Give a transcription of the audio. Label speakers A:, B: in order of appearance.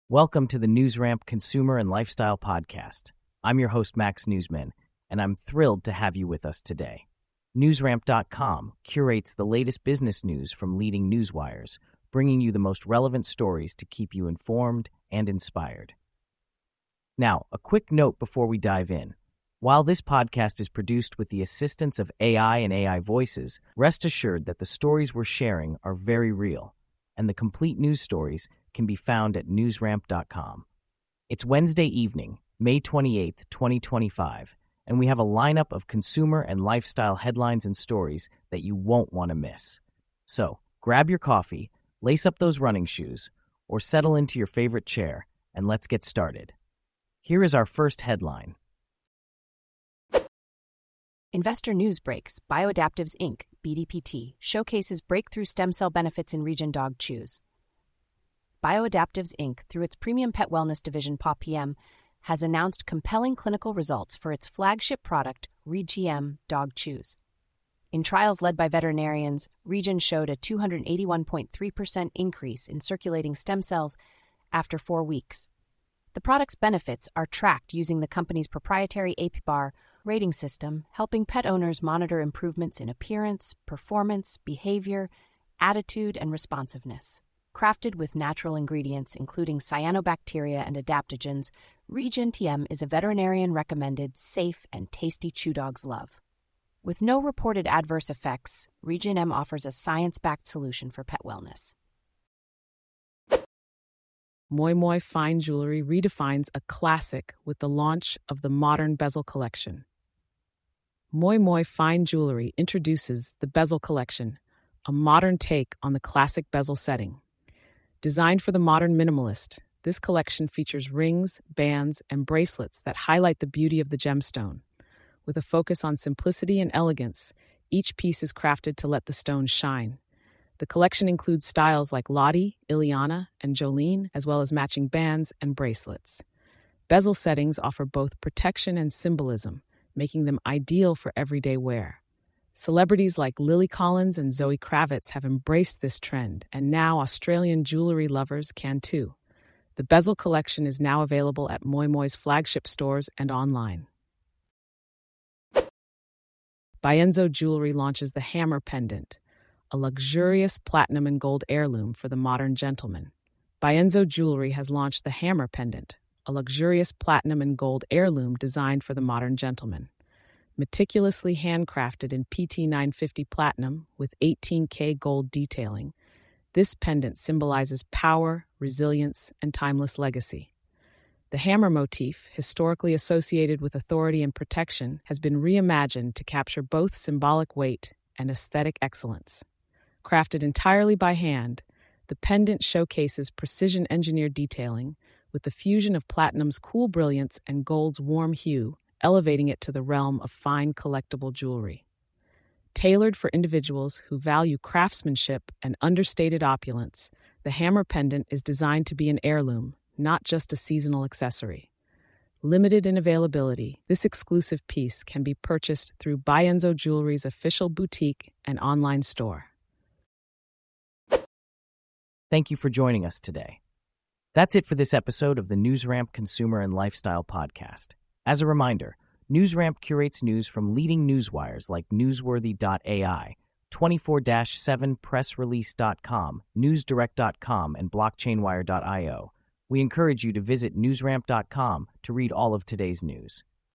A: Welcome to the NewsRamp Consumer and Lifestyle Podcast. I'm your host, Max Newsman, and I'm thrilled to have you with us today. NewsRamp.com curates the latest business news from leading newswires, bringing you the most relevant stories to keep you informed and inspired. Now, a quick note before we dive in. While this podcast is produced with the assistance of AI and AI voices, rest assured that the stories we're sharing are very real, and the complete news stories can be found at newsramp.com. It's Wednesday evening, May 28th, 2025, and we have a lineup of consumer and lifestyle headlines and stories that you won't want to miss. So, grab your coffee, lace up those running shoes, or settle into your favorite chair, and let's get started. Here is our first headline.
B: Investor News Breaks, Bioadaptives Inc., BDPT, showcases breakthrough stem cell benefits in region dog chews. Bioadaptives Inc., through its premium pet wellness division PawPM, has announced compelling clinical results for its flagship product, ReGM Dog Chews. In trials led by veterinarians, Regen showed a 281.3% increase in circulating stem cells after 4 weeks. The product's benefits are tracked using the company's proprietary APBAR rating system, helping pet owners monitor improvements in appearance, performance, behavior, attitude, and responsiveness. Crafted with natural ingredients including cyanobacteria and adaptogens, Regen TM is a veterinarian-recommended, safe, and tasty chew dogs love. With no reported adverse effects, Regen M offers a science-backed solution for pet wellness.
C: Moi Moi Fine Jewelry redefines a classic with the launch of the Modern Bezel Collection. Moi Moi Fine Jewelry introduces the Bezel Collection, a modern take on the classic bezel setting. Designed for the modern minimalist, this collection features rings, bands, and bracelets that highlight the beauty of the gemstone. With a focus on simplicity and elegance, each piece is crafted to let the stone shine. The collection includes styles like Lottie, Ileana, and Jolene, as well as matching bands and bracelets. Bezel settings offer both protection and symbolism, making them ideal for everyday wear. Celebrities like Lily Collins and Zoe Kravitz have embraced this trend, and now Australian jewelry lovers can too. The Bezel collection is now available at Moi Moi's flagship stores and online. Bienzo Jewelry launches the Hammer Pendant, a luxurious platinum and gold heirloom for the modern gentleman. Bienzo Jewelry has launched the Hammer Pendant, a luxurious platinum and gold heirloom designed for the modern gentleman. Meticulously handcrafted in PT950 platinum with 18K gold detailing, this pendant symbolizes power, resilience, and timeless legacy. The hammer motif, historically associated with authority and protection, has been reimagined to capture both symbolic weight and aesthetic excellence. Crafted entirely by hand, the pendant showcases precision-engineered detailing with the fusion of platinum's cool brilliance and gold's warm hue, elevating it to the realm of fine collectible jewelry. Tailored for individuals who value craftsmanship and understated opulence, the Hammer Pendant is designed to be an heirloom, not just a seasonal accessory. Limited in availability, this exclusive piece can be purchased through Bienzo Jewelry's official boutique and online store.
A: Thank you for joining us today. That's it for this episode of the NewsRamp Consumer and Lifestyle Podcast. As a reminder, NewsRamp curates news from leading newswires like Newsworthy.ai, 24/7pressrelease.com, NewsDirect.com, and BlockchainWire.io. We encourage you to visit newsramp.com to read all of today's news.